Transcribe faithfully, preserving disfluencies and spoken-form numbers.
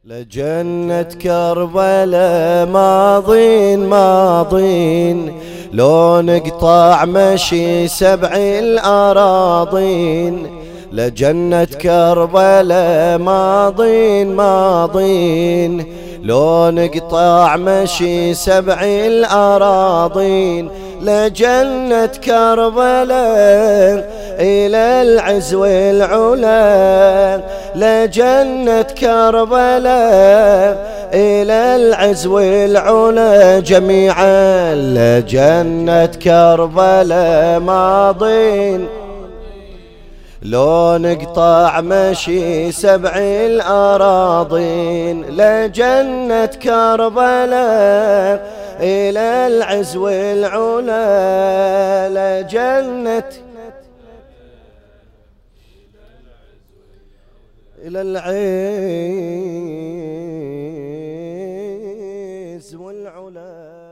لجنة كربلاء ماضين ماضين، لو نقطع مشي سبع الأراضين. لجنة كربلاء ماضين ماضين، لو نقطع مشي سبع الأراضين. لجنة كربلاء إلى العز والعلا، لجنة كربلاء إلى العز والعلا جميعا. لجنة كربلاء ماضين، لو نقطع مشي سبع الأراضين. لجنة كربلاء إلى العز والعلا، لجنة إلى العز والعلا.